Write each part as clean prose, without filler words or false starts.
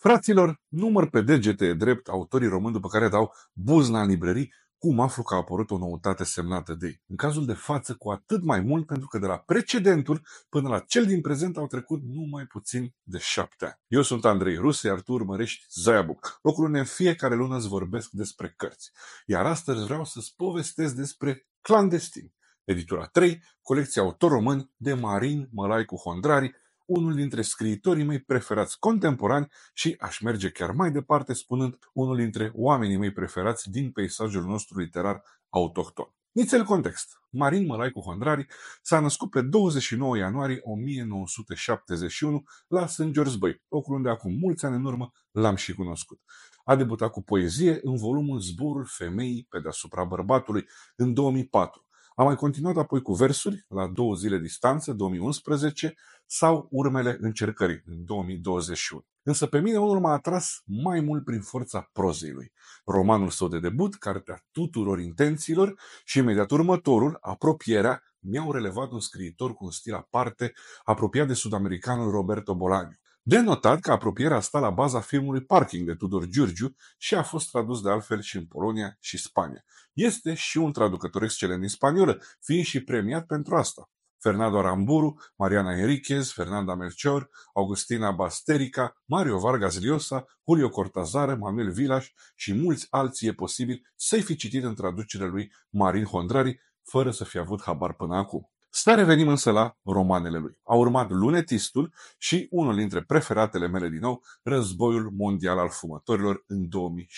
Fraților, număr pe degete drept autorii români după care dau buzna în librării, cum aflu că a apărut o noutate semnată de ei. În cazul de față, cu atât mai mult, pentru că de la precedentul până la cel din prezent au trecut numai puțin de 7 ani. Eu sunt Andrei Ruse, iar tu urmărești Zaiabook, locul unde în fiecare lună îți vorbesc despre cărți. Iar astăzi vreau să-ți povestesc despre Clandestin, editura 3, colecția autor români de Marin Mălaicu Hondrari, unul dintre scriitorii mei preferați contemporani și aș merge chiar mai departe spunând unul dintre oamenii mei preferați din peisajul nostru literar autohton. Nițel context. Marin Mălaicu Hondrari s-a născut pe 29 ianuarie 1971 la Sângersbăi, locul unde acum mulți ani în urmă l-am și cunoscut. A debutat cu poezie în volumul Zborul femeii pe deasupra bărbatului în 2004. A mai continuat apoi cu versuri la 2 zile distanță, 2011, sau Urmele încercării, în 2021. Însă pe mine unul m-a atras mai mult prin forța prozei lui. Romanul său de debut, Cartea tuturor intențiilor, și imediat următorul, Apropierea, mi-au relevat un scriitor cu un stil aparte, apropiat de sud-americanul Roberto Bolaño. De notat că Apropierea sta la baza filmului Parking de Tudor Giurgiu și a fost tradus de altfel și în Polonia și Spania. Este și un traducător excelent din spaniolă, fiind și premiat pentru asta. Fernando Aramburu, Mariana Enriquez, Fernanda Melchor, Augustina Basterica, Mario Vargas Llosa, Julio Cortázar, Manuel Vilas și mulți alții e posibil să-i fi citit în traducerea lui Marin Hondrari, fără să fi avut habar până acum. Să revenim însă la romanele lui. A urmat Lunetistul și unul dintre preferatele mele din nou, Războiul Mondial al Fumătorilor în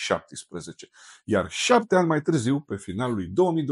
2017. Iar 7 ani mai târziu, pe finalul lui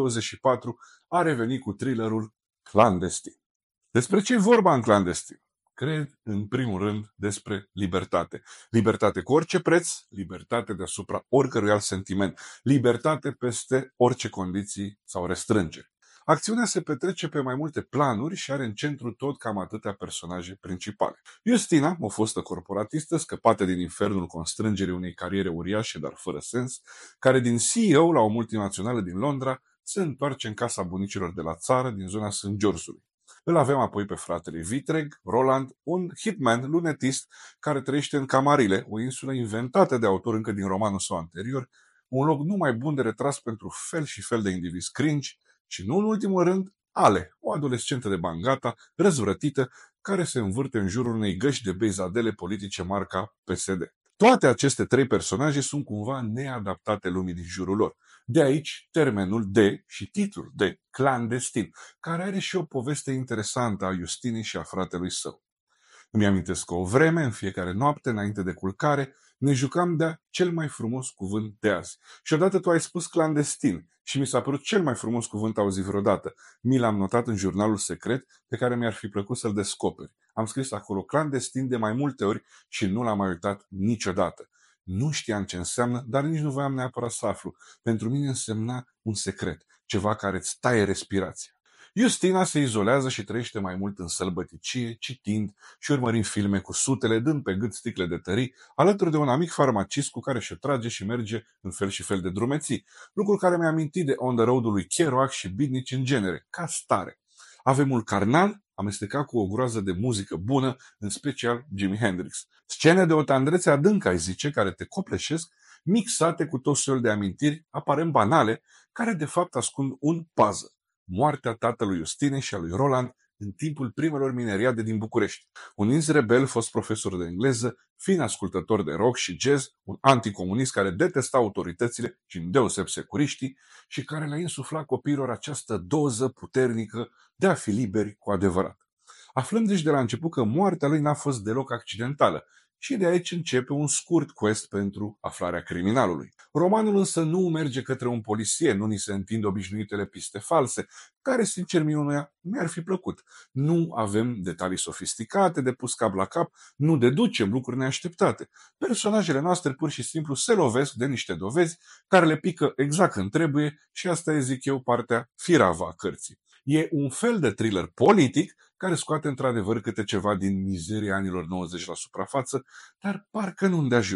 2024, a revenit cu thrillerul Clandestin. Despre ce e vorba în Clandestin? Cred, în primul rând, despre libertate. Libertate cu orice preț, libertate deasupra oricărui alt sentiment, libertate peste orice condiții sau restrângeri. Acțiunea se petrece pe mai multe planuri și are în centru tot cam atâtea personaje principale. Justina, o fostă corporatistă scăpată din infernul constrângerii unei cariere uriașe, dar fără sens, care din CEO la o multinațională din Londra se întoarce în casa bunicilor de la țară din zona St. George'ului. Îl avem apoi pe fratele Vitreg, Roland, un hitman lunetist care trăiește în Camarile, o insulă inventată de autor încă din romanul său anterior, un loc numai bun de retras pentru fel și fel de indivizi cringe, și nu în ultimul rând, Ale, o adolescentă de Bangata, răzvrătită, care se învârte în jurul unei găși de beizadele politice marca PSD. Toate aceste 3 personaje sunt cumva neadaptate lumii din jurul lor. De aici termenul de și titlul de Clandestin, care are și o poveste interesantă a Justinei și a fratelui său. Îmi amintesc că o vreme, în fiecare noapte, înainte de culcare, ne jucam de cel mai frumos cuvânt de azi. Și odată tu ai spus clandestin și mi s-a părut cel mai frumos cuvânt auzit vreodată. Mi l-am notat în jurnalul secret pe care mi-ar fi plăcut să-l descoperi. Am scris acolo clandestin de mai multe ori și nu l-am mai uitat niciodată. Nu știam ce înseamnă, dar nici nu voiam neapărat să aflu. Pentru mine însemna un secret, ceva care îți taie respirația. Justina se izolează și trăiește mai mult în sălbăticie, citind și urmărind filme cu sutele, dând pe gât sticle de tării, alături de un amic farmacist cu care se trage și merge în fel și fel de drumeții, lucru care mi-a amintit de On the Road-ul lui Kerouac și Beatnik în genere, ca stare. Avemul carnal, amestecat cu o groază de muzică bună, în special Jimi Hendrix. Scene de o tandrețe adâncă, ai zice, care te copleșesc, mixate cu tot felul de amintiri aparent banale, care de fapt ascund un puzzle. Moartea tatălui Justinei și a lui Roland în timpul primelor mineriade din București. Un ins rebel, fost profesor de engleză, fiind ascultător de rock și jazz, un anticomunist care detesta autoritățile și îndeoseb securiștii și care le-a insuflat copiilor această doză puternică de a fi liberi cu adevărat. Aflăm deci de la început că moartea lui n-a fost deloc accidentală și de aici începe un scurt quest pentru aflarea criminalului. Romanul însă nu merge către un polițien, nu ni se întind obișnuitele piste false, care, sincer, mie mi-ar fi plăcut. Nu avem detalii sofisticate de pus cap la cap, nu deducem lucruri neașteptate. Personajele noastre pur și simplu se lovesc de niște dovezi care le pică exact când trebuie și asta e, zic eu, partea firavă a cărții. E un fel de thriller politic care scoate într-adevăr câte ceva din mizeria anilor 90 la suprafață, dar parcă nu îndeajuns.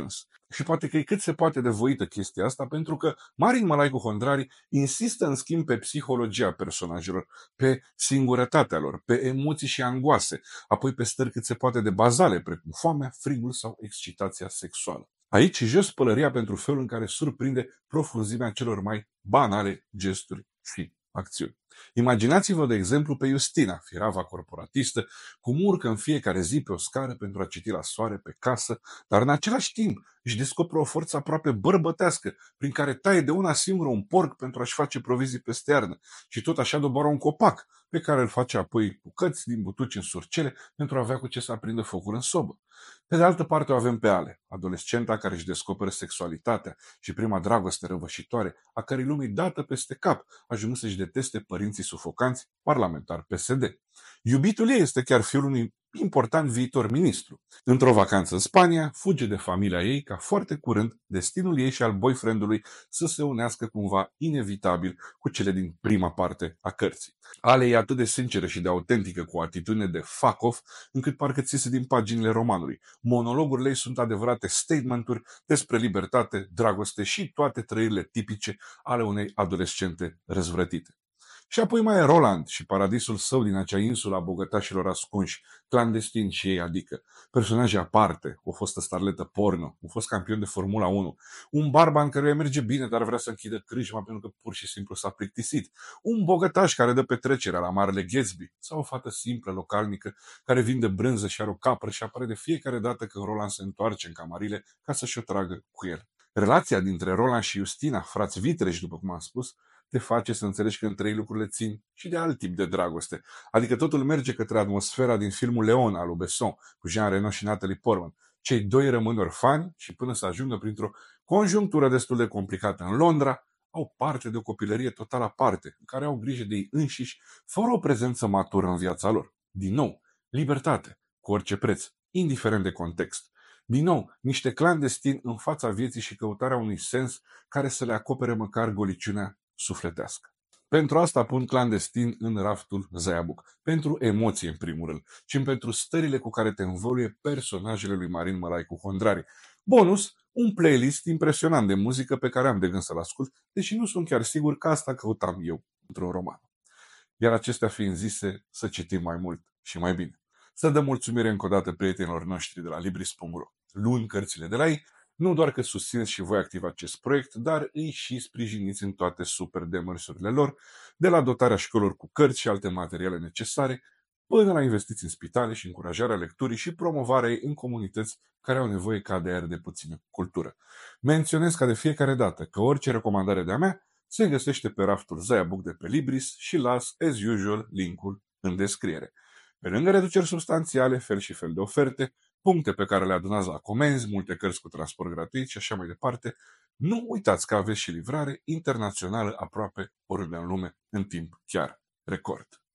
Și poate că e cât se poate de voită chestia asta, pentru că Marin Mălaicu Hondrari insistă în schimb pe psihologia personajelor, pe singurătatea lor, pe emoții și angoase, apoi pe stări cât se poate de bazale, precum foamea, frigul sau excitația sexuală. Aici jos pălăria pentru felul în care surprinde profunzimea celor mai banale gesturi și acțiuni. Imaginați-vă, de exemplu, pe Justina, firava corporatistă, cum urcă în fiecare zi pe o scară pentru a citi la soare pe casă, dar în același timp își descoperă o forță aproape bărbătească, prin care taie de una singură un porc pentru a-și face provizii peste iarnă și tot așa doboară un copac, pe care îl face apoi bucăți din butuci în surcele pentru a avea cu ce să aprindă focul în sobă. Pe de altă parte o avem pe Ale, adolescenta care își descoperă sexualitatea și prima dragoste răvășitoare, a cărei lumii dată peste cap, ajungând să-și deteste părinții sufocanți parlamentari PSD. Iubitul ei este chiar fiul unui important viitor ministru. Într-o vacanță în Spania, fuge de familia ei ca foarte curând destinul ei și al boyfriendului să se unească cumva inevitabil cu cele din prima parte a cărții. Ale e atât de sinceră și de autentică, cu o atitudine de fuck off, încât parcă ți iese din paginile romanului. Monologurile ei sunt adevărate statementuri despre libertate, dragoste și toate trăirile tipice ale unei adolescente răzvrătite. Și apoi mai e Roland și paradisul său din acea insulă a bogătașilor ascunși, clandestin și ei, adică personaje aparte, o fostă starletă porno, un fost campion de Formula 1, un barban căruia merge bine, dar vrea să închidă crâșma pentru că pur și simplu s-a plictisit, un bogătaș care dă petrecerea la Marele Gatsby sau o fată simplă, localnică, care vinde brânză și are o capră și apare de fiecare dată când Roland se întoarce în camarile ca să-și o tragă cu el. Relația dintre Roland și Justina, frați vitreși, după cum am spus, te face să înțelegi că între ei lucrurile țin și de alt tip de dragoste. Adică totul merge către atmosfera din filmul Leon al lui Besson, cu Jean Reno și Natalie Portman. Cei doi rămân orfani și până să ajungă printr-o conjunctură destul de complicată în Londra, au parte de o copilărie total aparte, în care au grijă de ei înșiși, fără o prezență matură în viața lor. Din nou, libertate, cu orice preț, indiferent de context. Din nou, niște clandestini în fața vieții și căutarea unui sens care să le acopere măcar goliciunea sufletească. Pentru asta pun clandestin în raftul Zayabuc. Pentru emoție, în primul rând, ci pentru stările cu care te învăluie personajele lui Marin Mălaicu Hondrari. Bonus, un playlist impresionant de muzică pe care am de gând să-l ascult, deși nu sunt chiar sigur că asta căutam eu într-un roman. Iar acestea fiind zise, să citim mai mult și mai bine. Să dăm mulțumire încă o dată prietenilor noștri de la Libris.ro. Luând cărțile de la ei, nu doar că susțineți și voi activ acest proiect, dar îi și sprijiniți în toate super demersurile lor, de la dotarea școlilor cu cărți și alte materiale necesare, până la investiții în spitale și încurajarea lecturii și promovarea ei în comunități care au nevoie ca de aer de puțină cultură. Menționez ca de fiecare dată că orice recomandare de-a mea se găsește pe raftul Zayabuc de pe Libris și las, as usual, linkul în descriere. Pe lângă reduceri substanțiale, fel și fel de oferte, puncte pe care le adunați la comenzi, multe cărți cu transport gratuit și așa mai departe, nu uitați că aveți și livrare internațională aproape oriunde în lume, în timp chiar record.